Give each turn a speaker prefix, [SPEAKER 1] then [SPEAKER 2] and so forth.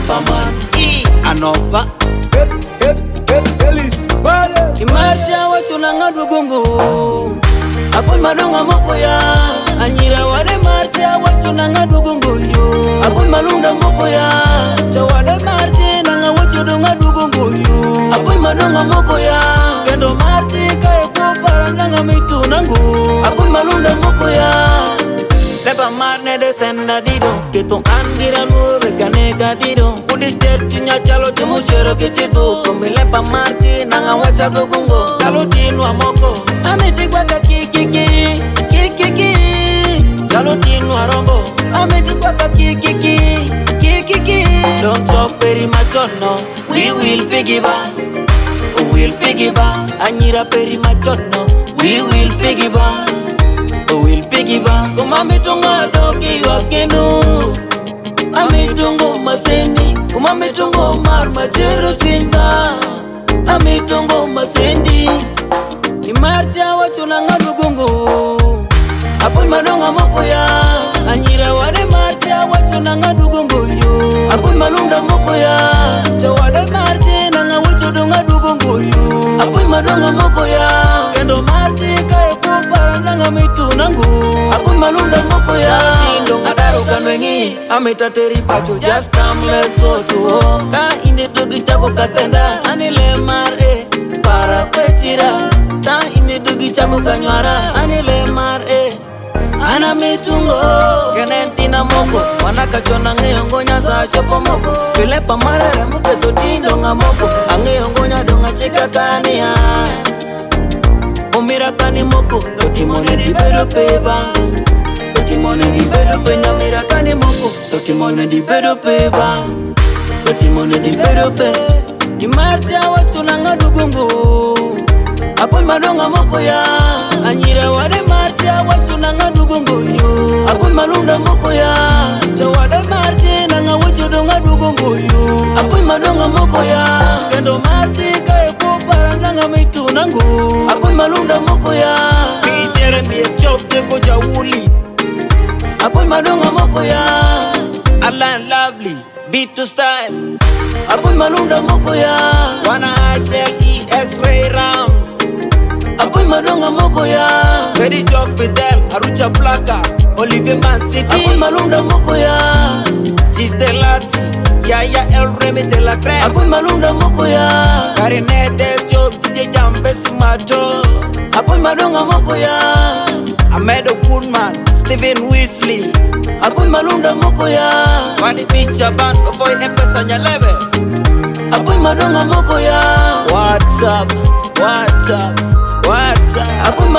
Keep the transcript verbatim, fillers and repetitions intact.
[SPEAKER 1] Lepaman I Anopa
[SPEAKER 2] Hep, hep, hep, Elis, Bade
[SPEAKER 1] Imarja wachunanga dugungu Apoy madonga moko ya Anyira wade marja wachunanga dugungu yo Apoy malunda moko ya Chawade marje nanga wachudunga dugungu yo Apoy madonga moko ya Kendo marje kaya kupara nanga mitu nangu Apoy malunda moko ya Lepa marne de tenda dido Kito angira nure kanega dido Kudi tertinya chalo chumu shero kichitu Kumbi lepa marchi nanga wacha dugungo Chalo tinwa moko Amiti kwa kaki kiki Kiki Chalo tinwa rombo Amiti kwa kaki kiki Kiki Don't stop peri machono We will piggy back We will piggy back Anyira peri machono We will piggy back Will piggy back Kuma mitungo doki wakenu Amitungo maseni Kuma mitungo mar majero chinda Amitungo masendi Imarja wachunanga dugungu Apoy madonga moko ya Anyira wade marja wachunanga dugungu yo Apoy malunda moko ya Chawade marje nanga wachudunga dugungu yo Apoy madonga moko ya Kendo marje kaya kupara nanga mitu nangu Apoy malunda moko ya Tindo ngadaru kanwengi Amita teri pacho Just come let's go to home Ka ine dugi chako kasenda Anile mare Para kwechira Ta ine dugi chako kanywara Anile mare Ana mitungo Kenentina moko Wanaka chona ngeyongo nyasa chopo moko Filepa marere muke totindo nga moko Angeyongo nyadonga chika kania Umira kani moko Totimone di bedo peba Totimone di bedo pe Nyamira kani moko Totimone di bedo peba Totimone di bedo pe Imarja watu nanga dugungu Apoy madonga moko ya Anyira wade marja watu nanga dugungu yo Apoy malunda moko ya Chawade marje nanga wachudunga dugungu yo Apoy madonga moko ya Kendo marje kaya kupara nanga mitu nangu Apoy malunda moko ya Kijere miye chopte koja wuli Apoy madonga moko ya Align lovely, beat to style Apoy malunda moko ya Wana hashtag E X-ray Rams Apoy madonga moko ya Very job Fidel, Arucha Plaka Olivier Man City Apoy malunda moko ya Chiste Lati Yaya El Remy de la Creme Apoy malunda moko ya Karine Dev Job D J Jambe Sumato Apoy madonga moko ya Amedo Goodman Steven Weasley Apoy malunda moko ya Wani Picha Band Ofoy Empesa Nyalebe Apoy madonga moko ya What's up, what's up, what's up Apoy